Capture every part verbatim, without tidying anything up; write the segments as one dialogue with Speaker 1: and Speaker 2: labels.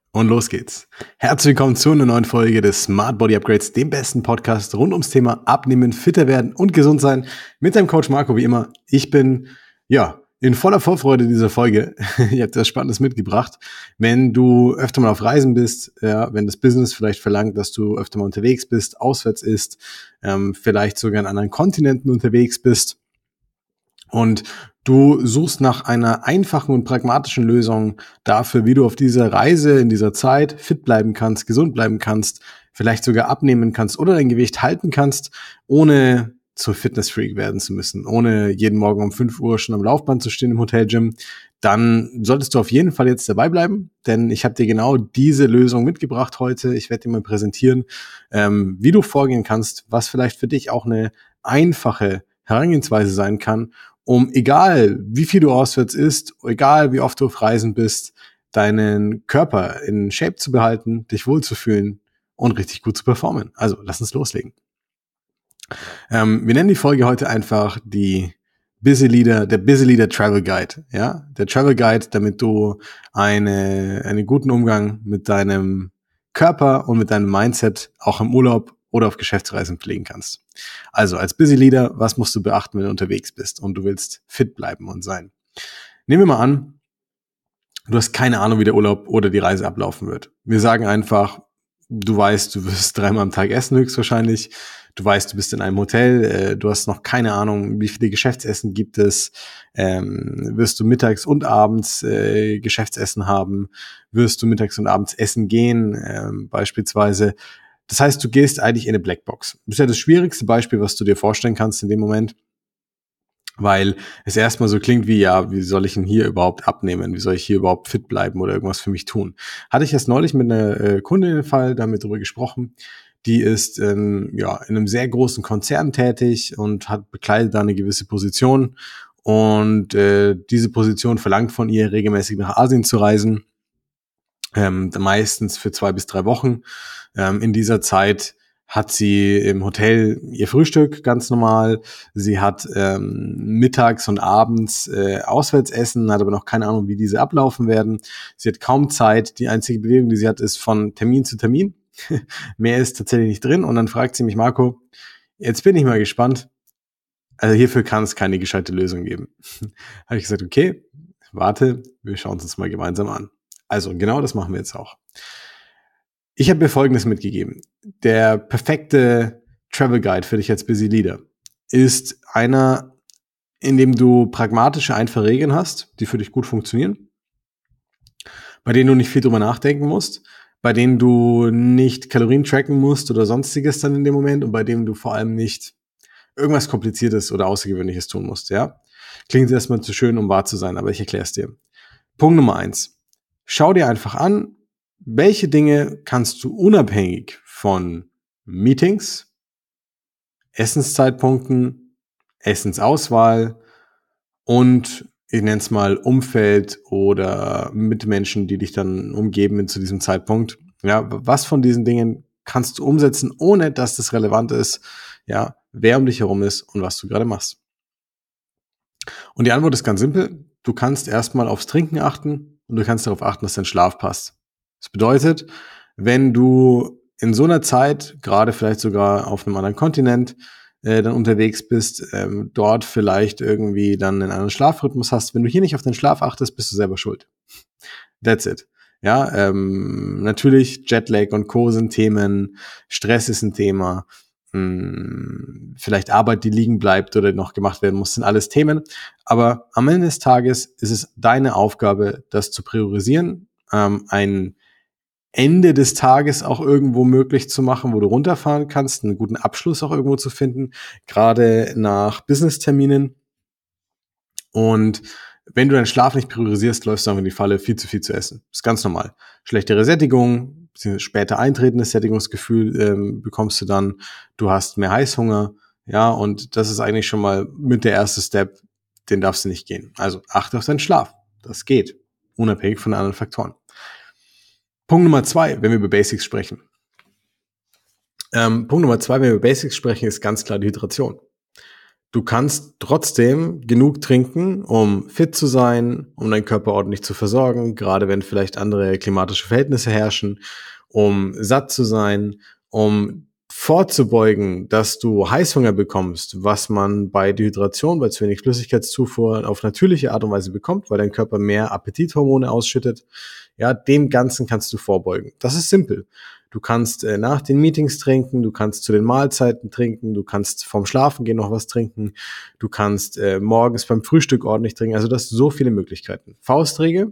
Speaker 1: Und los geht's. Herzlich willkommen zu einer neuen Folge des Smart Body Upgrades, dem besten Podcast rund ums Thema Abnehmen, fitter werden und gesund sein. Mit deinem Coach Marco, wie immer. Ich bin, ja, in voller Vorfreude dieser Folge. Ich habe was Spannendes mitgebracht. Wenn du öfter mal auf Reisen bist, ja, wenn das Business vielleicht verlangt, dass du öfter mal unterwegs bist, auswärts isst, ähm, vielleicht sogar in anderen Kontinenten unterwegs bist, und du suchst nach einer einfachen und pragmatischen Lösung dafür, wie du auf dieser Reise, in dieser Zeit fit bleiben kannst, gesund bleiben kannst, vielleicht sogar abnehmen kannst oder dein Gewicht halten kannst, ohne zur Fitnessfreak werden zu müssen, ohne jeden Morgen um fünf Uhr schon am Laufband zu stehen im Hotelgym, dann solltest du auf jeden Fall jetzt dabei bleiben, denn ich habe dir genau diese Lösung mitgebracht heute. Ich werde dir mal präsentieren, ähm, wie du vorgehen kannst, was vielleicht für dich auch eine einfache Herangehensweise sein kann, um, egal wie viel du auswärts isst, egal wie oft du auf Reisen bist, deinen Körper in Shape zu behalten, dich wohlzufühlen und richtig gut zu performen. Also, lass uns loslegen. Ähm, wir nennen die Folge heute einfach die Busy Leader, der Busy Leader Travel Guide, ja? Der Travel Guide, damit du eine, einen guten Umgang mit deinem Körper und mit deinem Mindset auch im Urlaub oder auf Geschäftsreisen pflegen kannst. Also als Busy Leader, was musst du beachten, wenn du unterwegs bist und du willst fit bleiben und sein? Nehmen wir mal an, du hast keine Ahnung, wie der Urlaub oder die Reise ablaufen wird. Wir sagen einfach, du weißt, du wirst dreimal am Tag essen höchstwahrscheinlich. Du weißt, du bist in einem Hotel. Äh, du hast noch keine Ahnung, wie viele Geschäftsessen gibt es. Ähm, wirst du mittags und abends äh, Geschäftsessen haben? Wirst du mittags und abends essen gehen, ähm, beispielsweise? Das heißt, du gehst eigentlich in eine Blackbox. Das ist ja das schwierigste Beispiel, was du dir vorstellen kannst in dem Moment, weil es erstmal so klingt wie, ja, wie soll ich denn hier überhaupt abnehmen? Wie soll ich hier überhaupt fit bleiben oder irgendwas für mich tun? Hatte ich erst neulich mit einer äh, Kundin den Fall, damit darüber gesprochen. Die ist ähm, ja in einem sehr großen Konzern tätig und hat bekleidet da eine gewisse Position. Und äh, diese Position verlangt von ihr, regelmäßig nach Asien zu reisen. Ähm, meistens für zwei bis drei Wochen. Ähm, in dieser Zeit hat sie im Hotel ihr Frühstück ganz normal. Sie hat ähm, mittags und abends äh, Auswärtsessen, hat aber noch keine Ahnung, wie diese ablaufen werden. Sie hat kaum Zeit. Die einzige Bewegung, die sie hat, ist von Termin zu Termin. Mehr ist tatsächlich nicht drin. Und dann fragt sie mich, Marco, jetzt bin ich mal gespannt. Also hierfür kann es keine gescheite Lösung geben. Habe ich gesagt, okay, warte, wir schauen uns das mal gemeinsam an. Also genau das machen wir jetzt auch. Ich habe mir Folgendes mitgegeben. Der perfekte Travel Guide für dich als Busy Leader ist einer, in dem du pragmatische, einfache Regeln hast, die für dich gut funktionieren, bei denen du nicht viel drüber nachdenken musst, bei denen du nicht Kalorien tracken musst oder sonstiges dann in dem Moment und bei dem du vor allem nicht irgendwas Kompliziertes oder Außergewöhnliches tun musst, ja? Klingt erstmal zu schön, um wahr zu sein, aber ich erkläre es dir. Punkt Nummer eins. Schau dir einfach an, welche Dinge kannst du unabhängig von Meetings, Essenszeitpunkten, Essensauswahl und ich nenne es mal Umfeld oder Mitmenschen, die dich dann umgeben zu diesem Zeitpunkt. Ja, was von diesen Dingen kannst du umsetzen, ohne dass das relevant ist, ja, wer um dich herum ist und was du gerade machst? Und die Antwort ist ganz simpel. Du kannst erstmal aufs Trinken achten und du kannst darauf achten, dass dein Schlaf passt. Das bedeutet, wenn du in so einer Zeit, gerade vielleicht sogar auf einem anderen Kontinent, äh, dann unterwegs bist, ähm, dort vielleicht irgendwie dann einen anderen Schlafrhythmus hast, wenn du hier nicht auf den Schlaf achtest, bist du selber schuld. That's it. Ja, ähm, natürlich Jetlag und Co. sind Themen, Stress ist ein Thema, mh, vielleicht Arbeit, die liegen bleibt oder noch gemacht werden muss, sind alles Themen. Aber am Ende des Tages ist es deine Aufgabe, das zu priorisieren, ähm, ein Ende des Tages auch irgendwo möglich zu machen, wo du runterfahren kannst, einen guten Abschluss auch irgendwo zu finden, gerade nach Business-Terminen. Und wenn du deinen Schlaf nicht priorisierst, läufst du einfach in die Falle, viel zu viel zu essen. Das ist ganz normal. Schlechtere Sättigung, später eintretendes Sättigungsgefühl ähm, bekommst du dann. Du hast mehr Heißhunger. Ja, und das ist eigentlich schon mal mit der erste Step, den darfst du nicht gehen. Also achte auf deinen Schlaf. Das geht, unabhängig von anderen Faktoren. Punkt Nummer zwei, wenn wir über Basics sprechen. Ähm, Punkt Nummer zwei, wenn wir über Basics sprechen, ist ganz klar die Hydration. du kannst trotzdem genug trinken, um fit zu sein, um deinen Körper ordentlich zu versorgen, gerade wenn vielleicht andere klimatische Verhältnisse herrschen, um satt zu sein, um vorzubeugen, dass du Heißhunger bekommst, was man bei Dehydration, bei zu wenig Flüssigkeitszufuhr auf natürliche Art und Weise bekommt, weil dein Körper mehr Appetithormone ausschüttet. Ja, dem Ganzen kannst du vorbeugen. Das ist simpel. Du kannst äh, nach den Meetings trinken, du kannst zu den Mahlzeiten trinken, du kannst vorm Schlafengehen noch was trinken, du kannst äh, morgens beim Frühstück ordentlich trinken. Also das sind so viele Möglichkeiten. Faustregel: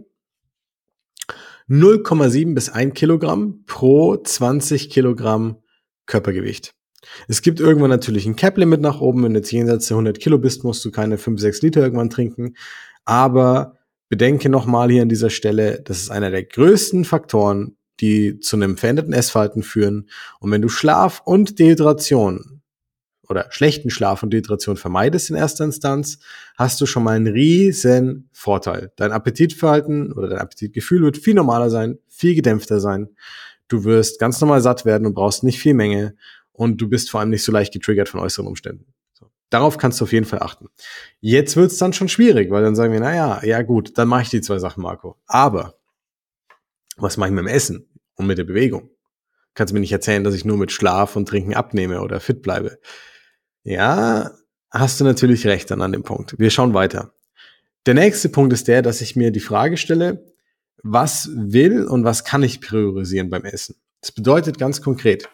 Speaker 1: null Komma sieben bis ein Kilogramm pro zwanzig Kilogramm Körpergewicht. Es gibt irgendwann natürlich ein Cap-Limit nach oben. Wenn du jetzt jenseits der hundert Kilo bist, musst du keine fünf, sechs Liter irgendwann trinken. Aber bedenke nochmal hier an dieser Stelle, das ist einer der größten Faktoren, die zu einem veränderten Essverhalten führen. Und wenn du Schlaf und Dehydration oder schlechten Schlaf und Dehydration vermeidest in erster Instanz, hast du schon mal einen riesen Vorteil. Dein Appetitverhalten oder dein Appetitgefühl wird viel normaler sein, viel gedämpfter sein. Du wirst ganz normal satt werden und brauchst nicht viel Menge und du bist vor allem nicht so leicht getriggert von äußeren Umständen. So. Darauf kannst du auf jeden Fall achten. Jetzt wird's dann schon schwierig, weil dann sagen wir, naja, ja gut, dann mache ich die zwei Sachen, Marco. Aber was mache ich mit dem Essen und mit der Bewegung? Kannst du mir nicht erzählen, dass ich nur mit Schlaf und Trinken abnehme oder fit bleibe? Ja, hast du natürlich recht dann an dem Punkt. Wir schauen weiter. Der nächste Punkt ist der, dass ich mir die Frage stelle, was will und was kann ich priorisieren beim Essen? Das bedeutet ganz konkret,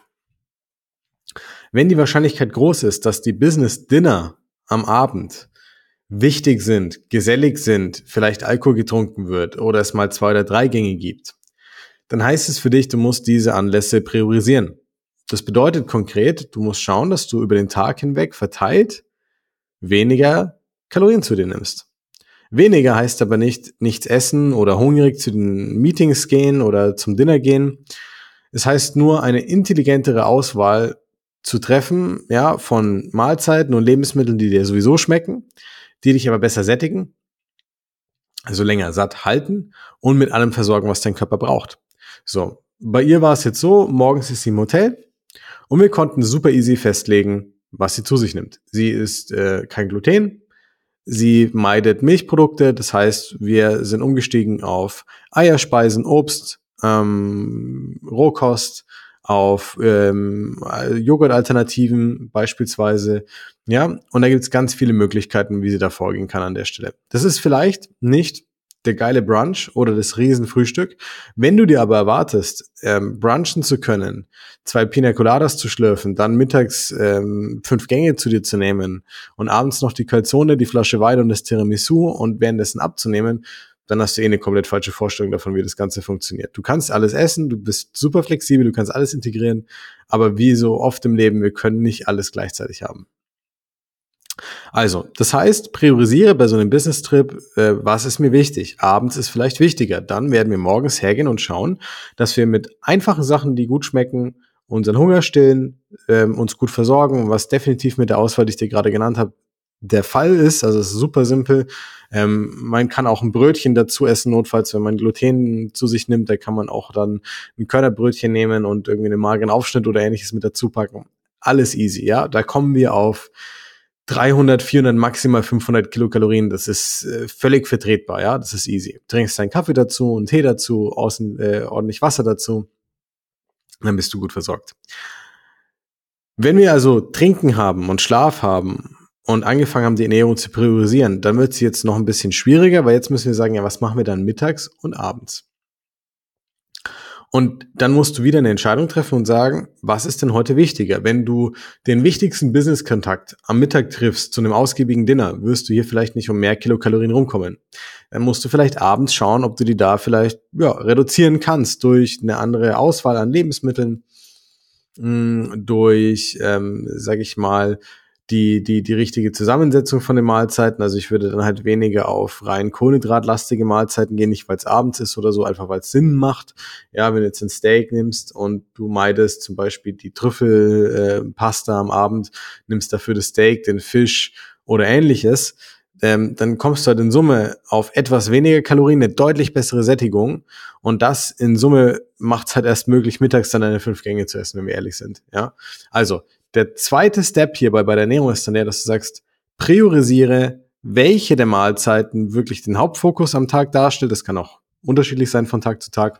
Speaker 1: wenn die Wahrscheinlichkeit groß ist, dass die Business Dinner am Abend wichtig sind, gesellig sind, vielleicht Alkohol getrunken wird oder es mal zwei oder drei Gänge gibt, dann heißt es für dich, du musst diese Anlässe priorisieren. Das bedeutet konkret, du musst schauen, dass du über den Tag hinweg verteilt weniger Kalorien zu dir nimmst. Weniger heißt aber nicht nichts essen oder hungrig zu den Meetings gehen oder zum Dinner gehen. Es heißt nur, eine intelligentere Auswahl zu treffen, ja, von Mahlzeiten und Lebensmitteln, die dir sowieso schmecken, die dich aber besser sättigen, also länger satt halten und mit allem versorgen, was dein Körper braucht. So, bei ihr war es jetzt so, morgens ist sie im Hotel und wir konnten super easy festlegen, was sie zu sich nimmt. Sie isst äh, kein Gluten, sie meidet Milchprodukte, das heißt, wir sind umgestiegen auf Eierspeisen, Obst, ähm, Rohkost, auf ähm, Joghurtalternativen beispielsweise, ja, und da gibt es ganz viele Möglichkeiten, wie sie da vorgehen kann an der Stelle. Das ist vielleicht nicht der geile Brunch oder das Riesenfrühstück. Wenn du dir aber erwartest, ähm, brunchen zu können, zwei Pina Coladas zu schlürfen, dann mittags ähm, fünf Gänge zu dir zu nehmen und abends noch die Calzone, die Flasche Wein und das Tiramisu und währenddessen abzunehmen, dann hast du eh eine komplett falsche Vorstellung davon, wie das Ganze funktioniert. Du kannst alles essen, du bist super flexibel, du kannst alles integrieren, aber wie so oft im Leben, wir können nicht alles gleichzeitig haben. Also, das heißt, priorisiere bei so einem Business-Trip, äh, was ist mir wichtig. Abends ist vielleicht wichtiger. Dann werden wir morgens hergehen und schauen, dass wir mit einfachen Sachen, die gut schmecken, unseren Hunger stillen, ähm, uns gut versorgen, was definitiv mit der Auswahl, die ich dir gerade genannt habe, der Fall ist. Also es ist super simpel. Ähm, man kann auch ein Brötchen dazu essen, notfalls, wenn man Gluten zu sich nimmt, da kann man auch dann ein Körnerbrötchen nehmen und irgendwie einen mageren Aufschnitt oder ähnliches mit dazu packen. Alles easy, ja. Da kommen wir auf dreihundert, vierhundert, maximal fünfhundert Kilokalorien, das ist äh, völlig vertretbar, ja, das ist easy. Du trinkst deinen Kaffee dazu, einen Tee dazu, außen äh, ordentlich Wasser dazu, dann bist du gut versorgt. Wenn wir also Trinken haben und Schlaf haben und angefangen haben, die Ernährung zu priorisieren, dann wird es jetzt noch ein bisschen schwieriger, weil jetzt müssen wir sagen, ja, was machen wir dann mittags und abends? Und dann musst du wieder eine Entscheidung treffen und sagen, was ist denn heute wichtiger? Wenn du den wichtigsten Business-Kontakt am Mittag triffst zu einem ausgiebigen Dinner, wirst du hier vielleicht nicht um mehr Kilokalorien rumkommen. Dann musst du vielleicht abends schauen, ob du die da vielleicht ja, reduzieren kannst durch eine andere Auswahl an Lebensmitteln, mh, durch, ähm, sag ich mal, die, die, die richtige Zusammensetzung von den Mahlzeiten. Also ich würde dann halt weniger auf rein kohlenhydratlastige Mahlzeiten gehen, nicht weil es abends ist oder so, einfach weil es Sinn macht. Ja, wenn du jetzt ein Steak nimmst und du meidest zum Beispiel die Trüffelpasta äh, am Abend, nimmst dafür das Steak, den Fisch oder ähnliches, ähm, dann kommst du halt in Summe auf etwas weniger Kalorien, eine deutlich bessere Sättigung. Und das in Summe macht es halt erst möglich, mittags dann eine fünf Gänge zu essen, wenn wir ehrlich sind. Ja, also der zweite Step hierbei bei der Ernährung ist dann der, dass du sagst, priorisiere, welche der Mahlzeiten wirklich den Hauptfokus am Tag darstellt. Das kann auch unterschiedlich sein von Tag zu Tag.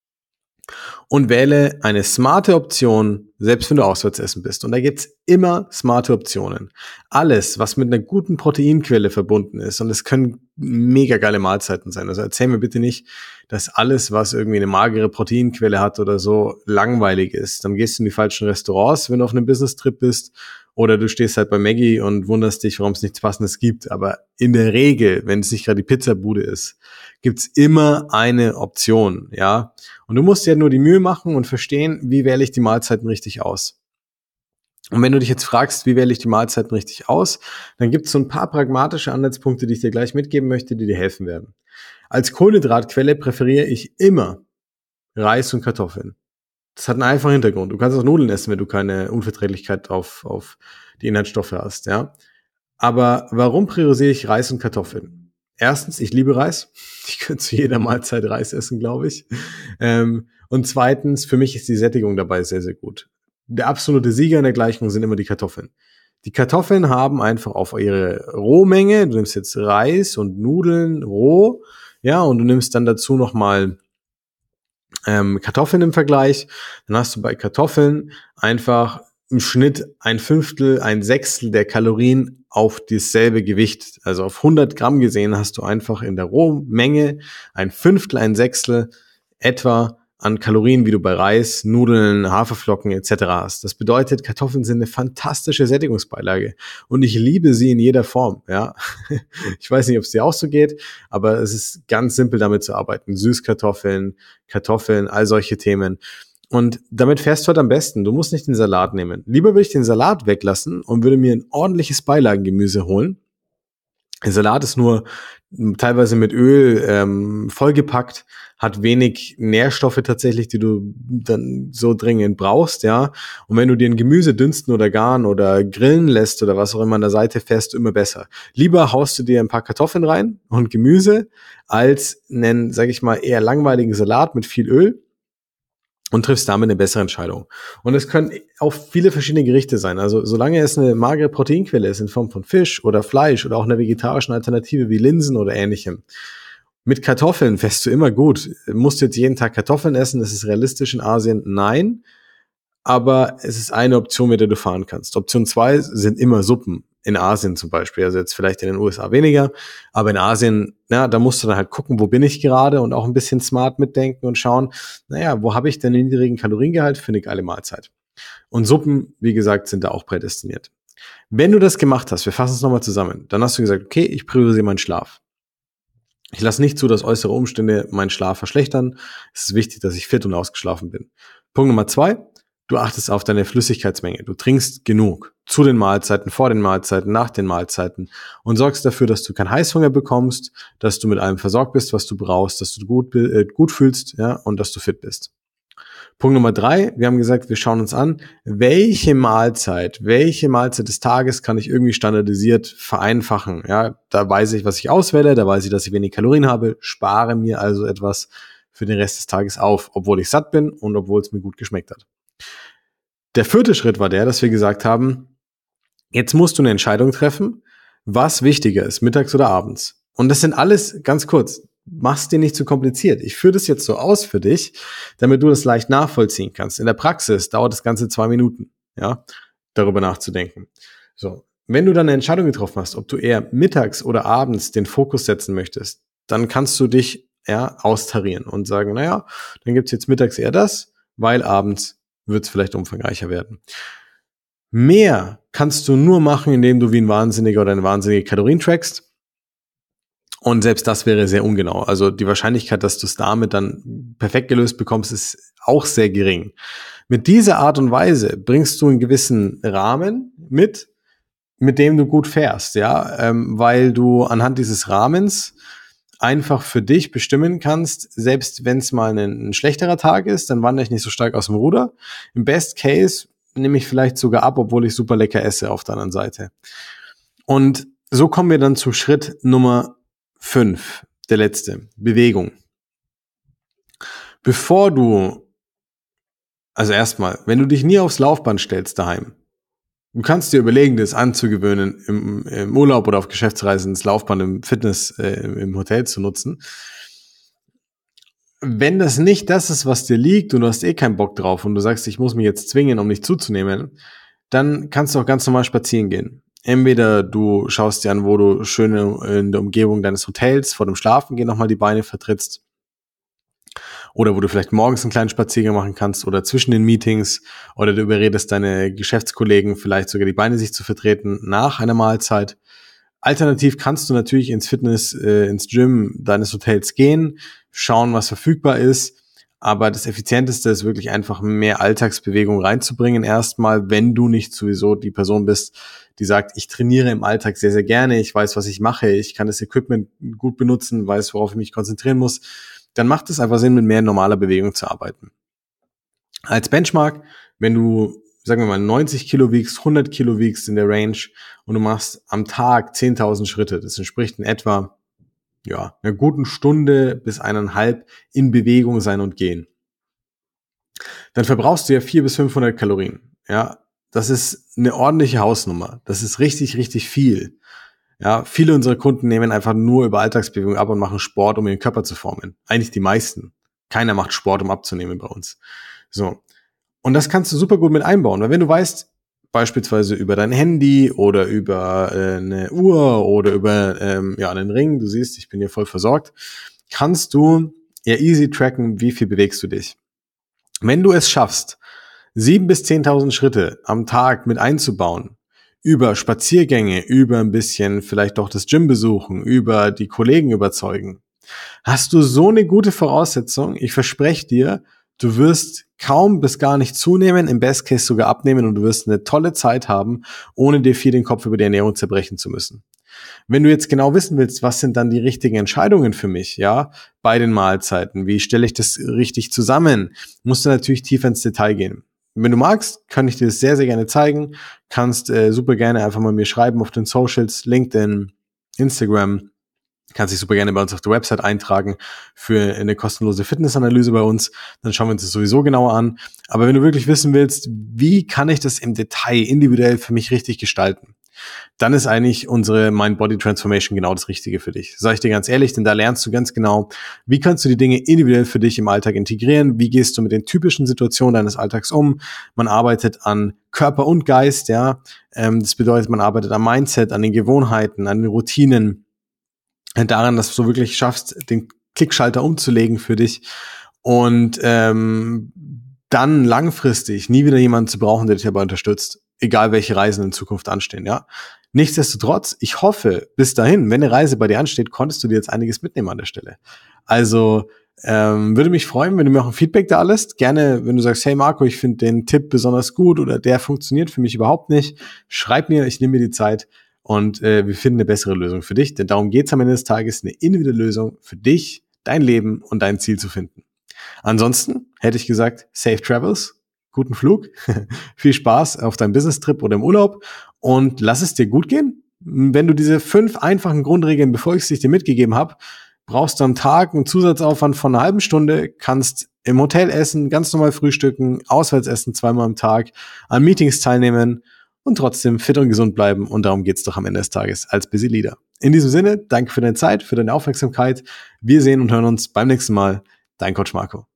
Speaker 1: Und wähle eine smarte Option, selbst wenn du auswärts essen bist. Und da gibt's immer smarte Optionen. Alles, was mit einer guten Proteinquelle verbunden ist, und es können mega geile Mahlzeiten sein. Also erzähl mir bitte nicht, dass alles, was irgendwie eine magere Proteinquelle hat oder so, langweilig ist. Dann gehst du in die falschen Restaurants, wenn du auf einem Business-Trip bist. Oder du stehst halt bei Maggi und wunderst dich, warum es nichts Passendes gibt. Aber in der Regel, wenn es nicht gerade die Pizzabude ist, gibt's immer eine Option, ja. Und du musst dir nur die Mühe machen und verstehen, wie wähle ich die Mahlzeiten richtig aus. Und wenn du dich jetzt fragst, wie wähle ich die Mahlzeiten richtig aus, dann gibt's so ein paar pragmatische Anhaltspunkte, die ich dir gleich mitgeben möchte, die dir helfen werden. Als Kohlenhydratquelle präferiere ich immer Reis und Kartoffeln. Das hat einen einfachen Hintergrund. Du kannst auch Nudeln essen, wenn du keine Unverträglichkeit auf, auf die Inhaltsstoffe hast, ja. Aber warum priorisiere ich Reis und Kartoffeln? Erstens, ich liebe Reis. Ich könnte zu jeder Mahlzeit Reis essen, glaube ich. Ähm, und zweitens, für mich ist die Sättigung dabei sehr, sehr gut. Der absolute Sieger in der Gleichung sind immer die Kartoffeln. Die Kartoffeln haben einfach auf ihre Rohmenge, du nimmst jetzt Reis und Nudeln roh, ja, und du nimmst dann dazu nochmal ähm, Kartoffeln im Vergleich, dann hast du bei Kartoffeln einfach im Schnitt ein Fünftel, ein Sechstel der Kalorien auf dasselbe Gewicht. Also auf hundert Gramm gesehen hast du einfach in der Rohmenge ein Fünftel, ein Sechstel etwa an Kalorien, wie du bei Reis, Nudeln, Haferflocken et cetera hast. Das bedeutet, Kartoffeln sind eine fantastische Sättigungsbeilage und ich liebe sie in jeder Form. Ja, ich weiß nicht, ob es dir auch so geht, aber es ist ganz simpel, damit zu arbeiten. Süßkartoffeln, Kartoffeln, all solche Themen. Und damit fährst du halt am besten. Du musst nicht den Salat nehmen. Lieber würde ich den Salat weglassen und würde mir ein ordentliches Beilagengemüse holen. Der Salat ist nur teilweise mit Öl ähm, vollgepackt, hat wenig Nährstoffe tatsächlich, die du dann so dringend brauchst, ja. Und wenn du dir ein Gemüse dünsten oder garen oder grillen lässt oder was auch immer an der Seite, fährst du immer besser. Lieber haust du dir ein paar Kartoffeln rein und Gemüse, als einen, sag ich mal, eher langweiligen Salat mit viel Öl und triffst damit eine bessere Entscheidung. Und es können auch viele verschiedene Gerichte sein. Also solange es eine magere Proteinquelle ist in Form von Fisch oder Fleisch oder auch einer vegetarischen Alternative wie Linsen oder ähnlichem. Mit Kartoffeln fährst du immer gut. Musst du jetzt jeden Tag Kartoffeln essen? Das ist realistisch in Asien? Nein. Aber es ist eine Option, mit der du fahren kannst. Option zwei sind immer Suppen. In Asien zum Beispiel, also jetzt vielleicht in den U S A weniger, aber in Asien, ja, da musst du dann halt gucken, wo bin ich gerade und auch ein bisschen smart mitdenken und schauen, naja, wo habe ich denn den niedrigen Kaloriengehalt für eine geile Mahlzeit? Und Suppen, wie gesagt, sind da auch prädestiniert. Wenn du das gemacht hast, wir fassen es nochmal zusammen, dann hast du gesagt, okay, ich priorisiere meinen Schlaf. Ich lasse nicht zu, dass äußere Umstände meinen Schlaf verschlechtern. Es ist wichtig, dass ich fit und ausgeschlafen bin. Punkt Nummer zwei, du achtest auf deine Flüssigkeitsmenge. Du trinkst genug zu den Mahlzeiten, vor den Mahlzeiten, nach den Mahlzeiten und sorgst dafür, dass du keinen Heißhunger bekommst, dass du mit allem versorgt bist, was du brauchst, dass du gut, äh, gut fühlst, ja, und dass du fit bist. Punkt Nummer drei, wir haben gesagt, wir schauen uns an, welche Mahlzeit, welche Mahlzeit des Tages kann ich irgendwie standardisiert vereinfachen. Ja, da weiß ich, was ich auswähle, da weiß ich, dass ich wenig Kalorien habe, spare mir also etwas für den Rest des Tages auf, obwohl ich satt bin und obwohl es mir gut geschmeckt hat. Der vierte Schritt war der, dass wir gesagt haben, jetzt musst du eine Entscheidung treffen, was wichtiger ist, mittags oder abends. Und das sind alles, ganz kurz, mach's dir nicht zu kompliziert. Ich führe das jetzt so aus für dich, damit du das leicht nachvollziehen kannst. In der Praxis dauert das Ganze zwei Minuten, ja, darüber nachzudenken. So, wenn du dann eine Entscheidung getroffen hast, ob du eher mittags oder abends den Fokus setzen möchtest, dann kannst du dich ja austarieren und sagen, naja, dann gibt's jetzt mittags eher das, weil abends wird es vielleicht umfangreicher werden. Mehr kannst du nur machen, indem du wie ein Wahnsinniger oder eine Wahnsinnige Kalorien trackst. Und selbst das wäre sehr ungenau. Also die Wahrscheinlichkeit, dass du es damit dann perfekt gelöst bekommst, ist auch sehr gering. Mit dieser Art und Weise bringst du einen gewissen Rahmen mit, mit dem du gut fährst, ja, ähm, weil du anhand dieses Rahmens einfach für dich bestimmen kannst, selbst wenn es mal ein, ein schlechterer Tag ist, dann wandere ich nicht so stark aus dem Ruder. Im Best Case nehme ich vielleicht sogar ab, obwohl ich super lecker esse auf der anderen Seite. Und so kommen wir dann zu Schritt Nummer fünf, der letzte, Bewegung. Bevor du, also erstmal, wenn du dich nie aufs Laufband stellst daheim, Du kannst dir überlegen, das anzugewöhnen, im, im Urlaub oder auf Geschäftsreisen das Laufband im Fitness, äh, im Hotel zu nutzen. Wenn das nicht das ist, was dir liegt und du hast eh keinen Bock drauf und du sagst, ich muss mich jetzt zwingen, um nicht zuzunehmen, dann kannst du auch ganz normal spazieren gehen. Entweder du schaust dir an, wo du schön in der Umgebung deines Hotels vor dem Schlafengehen nochmal die Beine vertrittst. Oder wo du vielleicht morgens einen kleinen Spaziergang machen kannst oder zwischen den Meetings, oder du überredest deine Geschäftskollegen vielleicht sogar die Beine sich zu vertreten nach einer Mahlzeit. Alternativ kannst du natürlich ins Fitness, äh, ins Gym deines Hotels gehen, schauen, was verfügbar ist. Aber das Effizienteste ist wirklich einfach mehr Alltagsbewegung reinzubringen erstmal, wenn du nicht sowieso die Person bist, die sagt, ich trainiere im Alltag sehr, sehr gerne, ich weiß, was ich mache, ich kann das Equipment gut benutzen, weiß, worauf ich mich konzentrieren muss. Dann macht es einfach Sinn, mit mehr normaler Bewegung zu arbeiten. Als Benchmark, wenn du, sagen wir mal, neunzig Kilo wiegst, hundert Kilo wiegst in der Range und du machst am Tag zehntausend Schritte, das entspricht in etwa ja, einer guten Stunde bis eineinhalb in Bewegung sein und gehen. Dann verbrauchst du ja vierhundert bis fünfhundert Kalorien. Ja, das ist eine ordentliche Hausnummer. Das ist richtig, richtig viel. Ja, viele unserer Kunden nehmen einfach nur über Alltagsbewegung ab und machen Sport, um ihren Körper zu formen. Eigentlich die meisten. Keiner macht Sport, um abzunehmen bei uns. So. Und das kannst du super gut mit einbauen, weil wenn du weißt, beispielsweise über dein Handy oder über äh, eine Uhr oder über ähm, ja einen Ring, du siehst, ich bin hier voll versorgt, kannst du ja easy tracken, wie viel bewegst du dich. Wenn du es schaffst, sieben bis zehntausend Schritte am Tag mit einzubauen, über Spaziergänge, über ein bisschen vielleicht auch das Gym besuchen, über die Kollegen überzeugen, hast du so eine gute Voraussetzung, ich verspreche dir, du wirst kaum bis gar nicht zunehmen, im Best Case sogar abnehmen und du wirst eine tolle Zeit haben, ohne dir viel den Kopf über die Ernährung zerbrechen zu müssen. Wenn du jetzt genau wissen willst, was sind dann die richtigen Entscheidungen für mich, ja, bei den Mahlzeiten, wie stelle ich das richtig zusammen, musst du natürlich tiefer ins Detail gehen. Wenn du magst, kann ich dir das sehr, sehr gerne zeigen, kannst äh, super gerne einfach mal mir schreiben auf den Socials, LinkedIn, Instagram, kannst dich super gerne bei uns auf der Website eintragen für eine kostenlose Fitnessanalyse bei uns. Dann schauen wir uns das sowieso genauer an. Aber wenn du wirklich wissen willst, wie kann ich das im Detail individuell für mich richtig gestalten, dann ist eigentlich unsere Mind-Body-Transformation genau das Richtige für dich. Sag ich dir ganz ehrlich, denn da lernst du ganz genau, wie kannst du die Dinge individuell für dich im Alltag integrieren, wie gehst du mit den typischen Situationen deines Alltags um. Man arbeitet an Körper und Geist, ja. Das bedeutet, man arbeitet am Mindset, an den Gewohnheiten, an den Routinen, daran, dass du wirklich schaffst, den Klickschalter umzulegen für dich und ähm, dann langfristig nie wieder jemanden zu brauchen, der dich dabei unterstützt, egal welche Reisen in Zukunft anstehen, ja. Nichtsdestotrotz, ich hoffe, bis dahin, wenn eine Reise bei dir ansteht, konntest du dir jetzt einiges mitnehmen an der Stelle. Also ähm, würde mich freuen, wenn du mir auch ein Feedback da lässt. Gerne, wenn du sagst, hey Marco, ich finde den Tipp besonders gut oder der funktioniert für mich überhaupt nicht, schreib mir, ich nehme mir die Zeit. Und äh, wir finden eine bessere Lösung für dich, denn darum geht es am Ende des Tages, eine individuelle Lösung für dich, dein Leben und dein Ziel zu finden. Ansonsten hätte ich gesagt, safe travels, guten Flug, viel Spaß auf deinem Business-Trip oder im Urlaub und lass es dir gut gehen. Wenn du diese fünf einfachen Grundregeln befolgst, die ich dir mitgegeben habe, brauchst du am Tag einen Zusatzaufwand von einer halben Stunde, kannst im Hotel essen, ganz normal frühstücken, auswärts essen zweimal am Tag, an Meetings teilnehmen und trotzdem fit und gesund bleiben. Und darum geht's doch am Ende des Tages als Busy Leader. In diesem Sinne, danke für deine Zeit, für deine Aufmerksamkeit. Wir sehen und hören uns beim nächsten Mal. Dein Coach Marco.